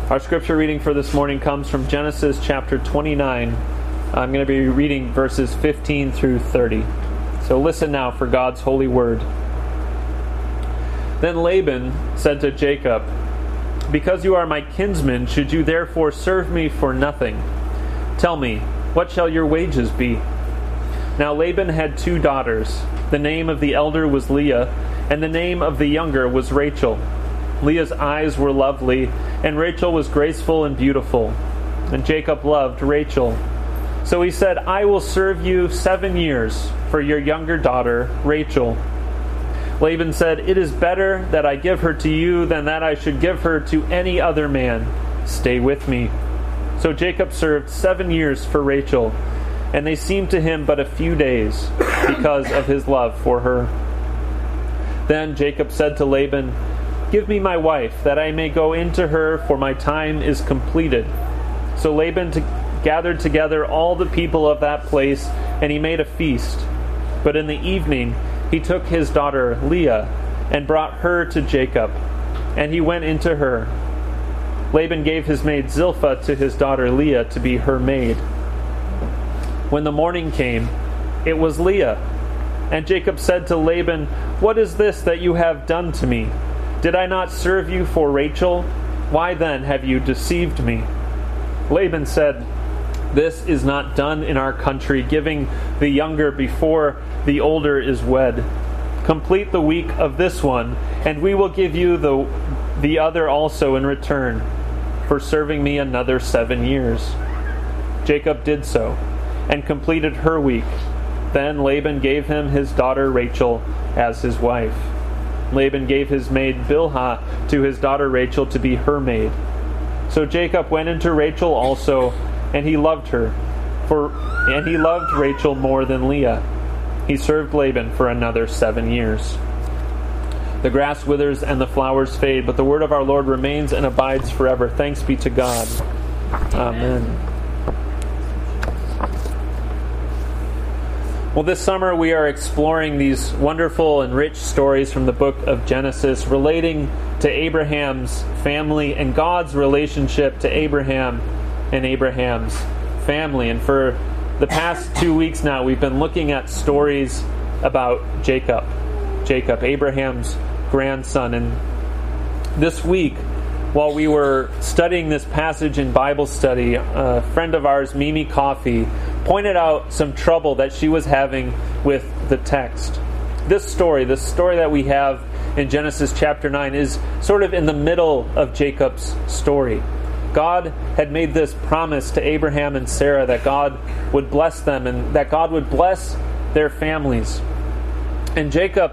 Our scripture reading for this morning comes from Genesis chapter 29. I'm going to be reading verses 15 through 30. So listen now for God's holy word. Then Laban said to Jacob, "Because you are my kinsman, should you therefore serve me for nothing? Tell me, what shall your wages be?" Now Laban had 2 daughters. The name of the elder was Leah, and the name of the younger was Rachel. Leah's eyes were lovely, and Rachel was graceful and beautiful. And Jacob loved Rachel. So he said, "I will serve you 7 years for your younger daughter, Rachel." Laban said, "It is better that I give her to you than that I should give her to any other man. Stay with me." So Jacob served 7 years for Rachel, and they seemed to him but a few days because of his love for her. Then Jacob said to Laban, "Give me my wife, that I may go into her, for my time is completed." So Laban gathered together all the people of that place, and he made a feast. But in the evening he took his daughter Leah, and brought her to Jacob, and he went into her. Laban gave his maid Zilpah to his daughter Leah to be her maid. When the morning came, it was Leah. And Jacob said to Laban, "What is this that you have done to me? Did I not serve you for Rachel? Why then have you deceived me?" Laban said, "This is not done in our country, giving the younger before the older is wed. Complete the week of this one, and we will give you the other also in return, for serving me another 7 years." Jacob did so, and completed her week. Then Laban gave him his daughter Rachel as his wife. Laban gave his maid Bilhah to his daughter Rachel to be her maid. So Jacob went into Rachel also, and he loved her, and he loved Rachel more than Leah. He served Laban for another 7 years. The grass withers and the flowers fade, but the word of our Lord remains and abides forever. Thanks be to God. Amen. Well, this summer we are exploring these wonderful and rich stories from the book of Genesis relating to Abraham's family and God's relationship to Abraham and Abraham's family. And for the past 2 weeks now, we've been looking at stories about Jacob, Abraham's grandson. And this week, while we were studying this passage in Bible study, a friend of ours, Mimi Coffey, pointed out some trouble that she was having with the text. This story that we have in Genesis chapter 9 is sort of in the middle of Jacob's story. God had made this promise to Abraham and Sarah that God would bless them and that God would bless their families. And Jacob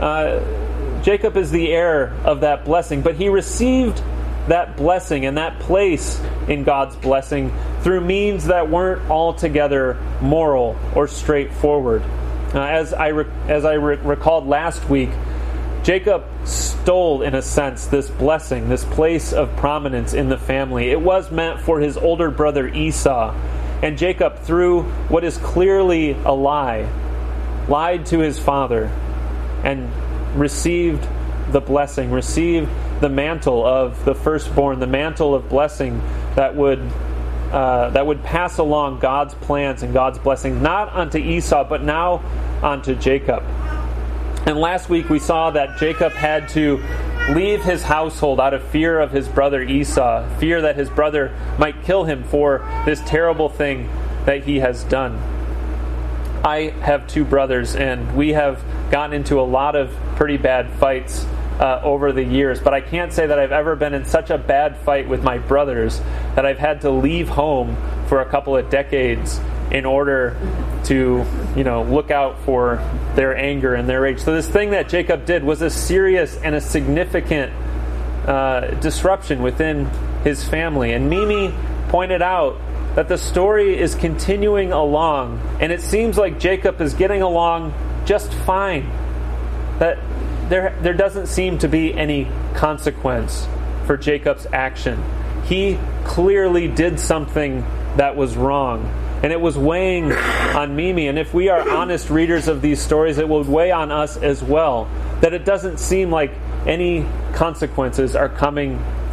is the heir of that blessing, but he received that blessing and that place in God's blessing through means that weren't altogether moral or straightforward. As I recalled last week, Jacob stole, in a sense, this blessing, this place of prominence in the family. It was meant for his older brother Esau. And Jacob, through what is clearly a lie, lied to his father and received the blessing, received the mantle of the firstborn, the mantle of blessing that would pass along God's plans and God's blessing, not unto Esau, but now unto Jacob. And last week we saw that Jacob had to leave his household out of fear of his brother Esau, fear that his brother might kill him for this terrible thing that he has done. I have 2 brothers, and we have gotten into a lot of pretty bad fights over the years, but I can't say that I've ever been in such a bad fight with my brothers that I've had to leave home for a couple of decades in order to, look out for their anger and their rage. So this thing that Jacob did was a serious and a significant disruption within his family. And Mimi pointed out that the story is continuing along, and it seems like Jacob is getting along just fine. That there doesn't seem to be any consequence for Jacob's action. He clearly did something that was wrong, and it was weighing on Mimi. And if we are honest readers of these stories, it will weigh on us as well, that it doesn't seem like any consequences are coming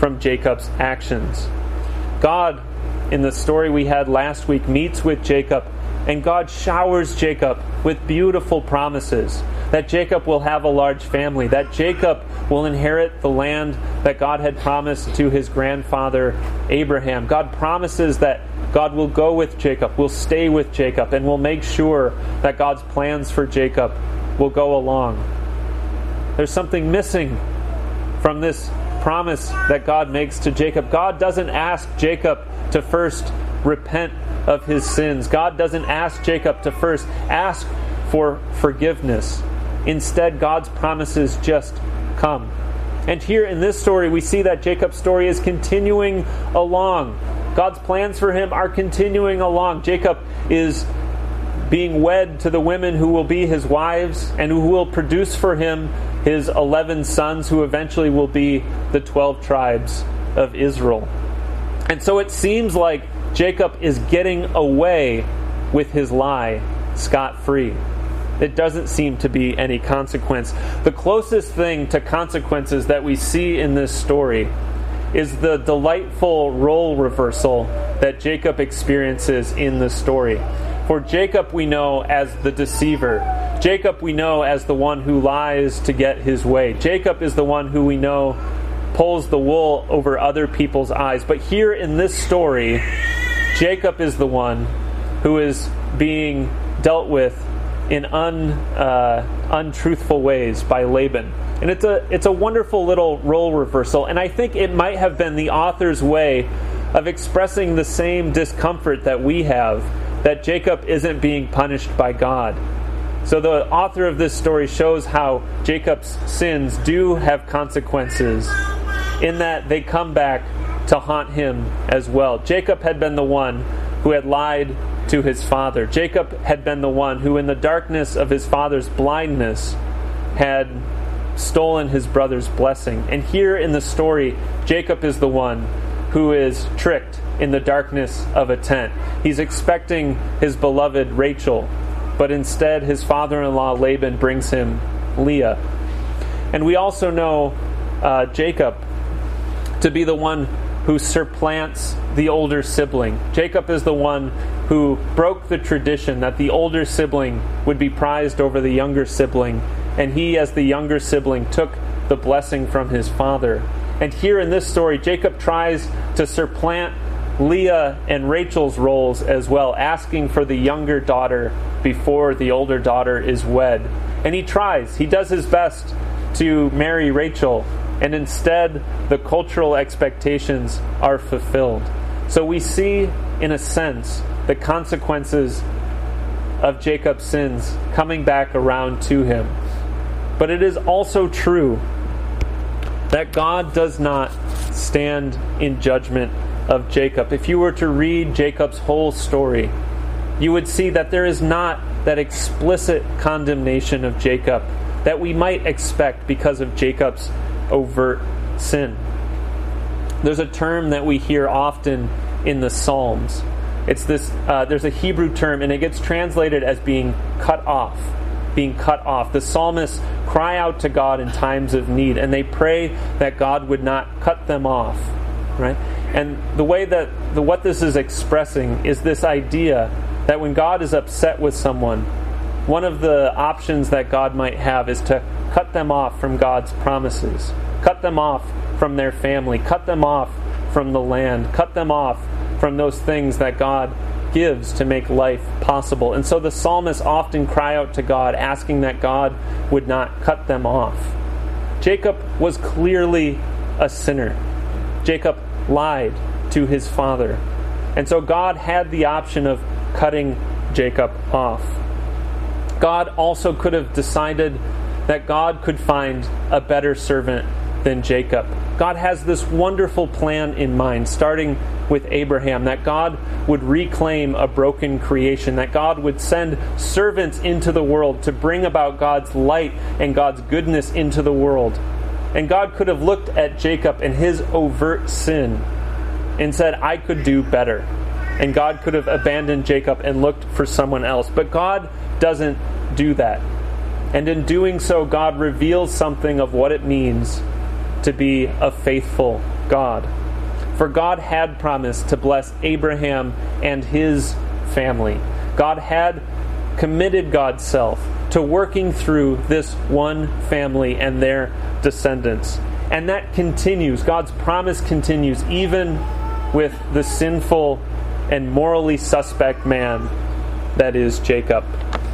from Jacob's actions. God, in the story we had last week, meets with Jacob, and God showers Jacob with beautiful promises. That Jacob will have a large family, that Jacob will inherit the land that God had promised to his grandfather Abraham. God promises that God will go with Jacob, will stay with Jacob, and will make sure that God's plans for Jacob will go along. There's something missing from this promise that God makes to Jacob. God doesn't ask Jacob to first repent of his sins. God doesn't ask Jacob to first ask for forgiveness. Instead, God's promises just come. And here in this story, we see that Jacob's story is continuing along. God's plans for him are continuing along. Jacob is being wed to the women who will be his wives and who will produce for him his 11 sons, who eventually will be the 12 tribes of Israel. And so it seems like Jacob is getting away with his lie scot-free. It doesn't seem to be any consequence. The closest thing to consequences that we see in this story is the delightful role reversal that Jacob experiences in the story. For Jacob we know as the deceiver. Jacob we know as the one who lies to get his way. Jacob is the one who we know pulls the wool over other people's eyes. But here in this story, Jacob is the one who is being dealt with in untruthful ways by Laban. And it's a wonderful little role reversal, and I think it might have been the author's way of expressing the same discomfort that we have, that Jacob isn't being punished by God. So the author of this story shows how Jacob's sins do have consequences, in that they come back to haunt him as well. Jacob had been the one who had lied to his father. Jacob had been the one who, in the darkness of his father's blindness, had stolen his brother's blessing. And here in the story, Jacob is the one who is tricked in the darkness of a tent. He's expecting his beloved Rachel, but instead his father-in-law Laban brings him Leah. And we also know Jacob to be the one who supplants the older sibling. Jacob is the one who broke the tradition that the older sibling would be prized over the younger sibling, and he, as the younger sibling, took the blessing from his father. And here in this story, Jacob tries to supplant Leah and Rachel's roles as well, asking for the younger daughter before the older daughter is wed. And he tries. He does his best to marry Rachel, and instead the cultural expectations are fulfilled. So we see, in a sense, the consequences of Jacob's sins coming back around to him. But it is also true that God does not stand in judgment of Jacob. If you were to read Jacob's whole story, you would see that there is not that explicit condemnation of Jacob that we might expect because of Jacob's overt sin. There's a term that we hear often in the Psalms. It's this. There's a Hebrew term, and it gets translated as being cut off. Being cut off. The psalmists cry out to God in times of need, and they pray that God would not cut them off. Right? And the way that what this is expressing is this idea that when God is upset with someone, one of the options that God might have is to cut them off from God's promises, cut them off from their family, cut them off from the land, cut them off from those things that God gives to make life possible. And so the psalmists often cry out to God, asking that God would not cut them off. Jacob was clearly a sinner. Jacob lied to his father. And so God had the option of cutting Jacob off. God also could have decided that God could find a better servant than Jacob. God has this wonderful plan in mind, starting with Abraham, that God would reclaim a broken creation, that God would send servants into the world to bring about God's light and God's goodness into the world. And God could have looked at Jacob and his overt sin and said, I could do better. And God could have abandoned Jacob and looked for someone else. But God doesn't do that. And in doing so, God reveals something of what it means to be a faithful God. For God had promised to bless Abraham and his family. God had committed God's self to working through this one family and their descendants. And that continues. God's promise continues even with the sinful and morally suspect man that is Jacob.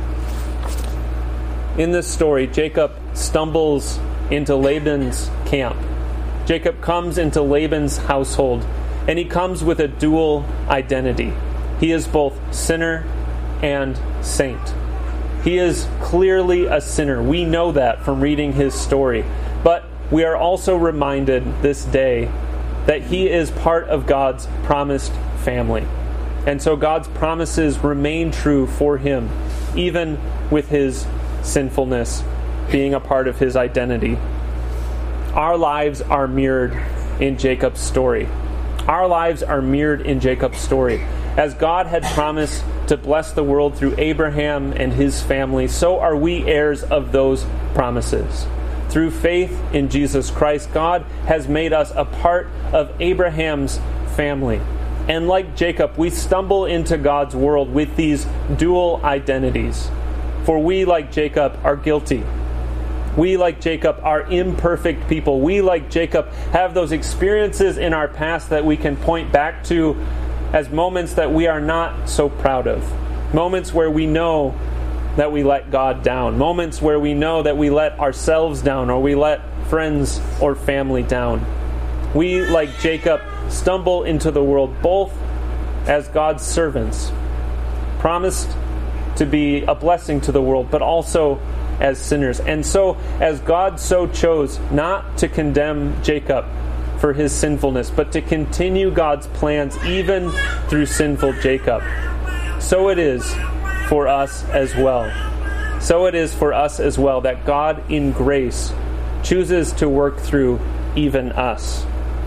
In this story, Jacob stumbles into Laban's camp. Jacob comes into Laban's household, and he comes with a dual identity. He is both sinner and saint. He is clearly a sinner. We know that from reading his story. But we are also reminded this day that he is part of God's promised family. And so God's promises remain true for him, even with his sinfulness being a part of his identity. Our lives are mirrored in Jacob's story. Our lives are mirrored in Jacob's story. As God had promised to bless the world through Abraham and his family, so are we heirs of those promises. Through faith in Jesus Christ, God has made us a part of Abraham's family. And like Jacob, we stumble into God's world with these dual identities. For we, like Jacob, are guilty. We, like Jacob, are imperfect people. We, like Jacob, have those experiences in our past that we can point back to as moments that we are not so proud of. Moments where we know that we let God down. Moments where we know that we let ourselves down, or we let friends or family down. We, like Jacob, stumble into the world both as God's servants, promised to be a blessing to the world, but also as sinners. And so, as God so chose not to condemn Jacob for his sinfulness, but to continue God's plans even through sinful Jacob, so it is for us as well. So it is for us as well that God in grace chooses to work through even us.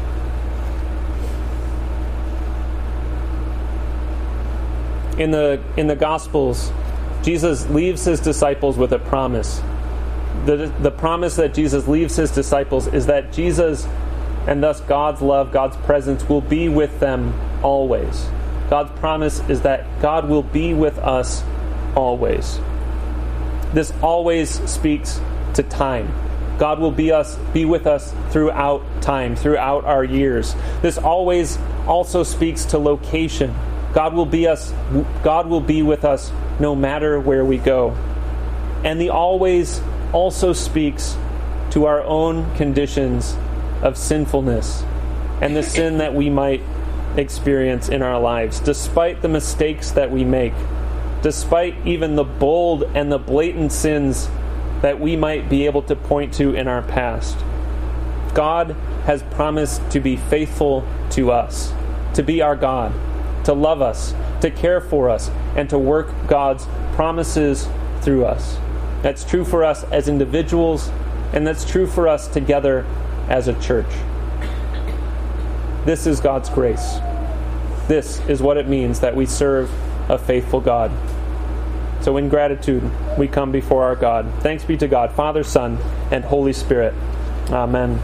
In the Gospels, Jesus leaves his disciples with a promise. The promise that Jesus leaves his disciples is that Jesus, and thus God's love, God's presence, will be with them always. God's promise is that God will be with us always. This always speaks to time. God will be with us throughout time, throughout our years. This always also speaks to location. God will be with us no matter where we go. And the always also speaks to our own conditions of sinfulness and the sin that we might experience in our lives, despite the mistakes that we make, despite even the bold and the blatant sins that we might be able to point to in our past. God has promised to be faithful to us, to be our God, to love us, to care for us, and to work God's promises through us. That's true for us as individuals, and that's true for us together as a church. This is God's grace. This is what it means that we serve a faithful God. So in gratitude, we come before our God. Thanks be to God, Father, Son, and Holy Spirit. Amen.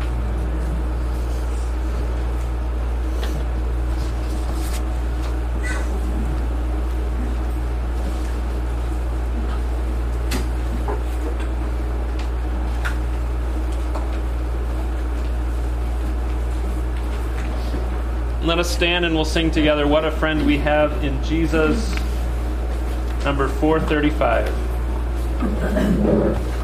Let us stand and we'll sing together, What a Friend We Have in Jesus, number 435.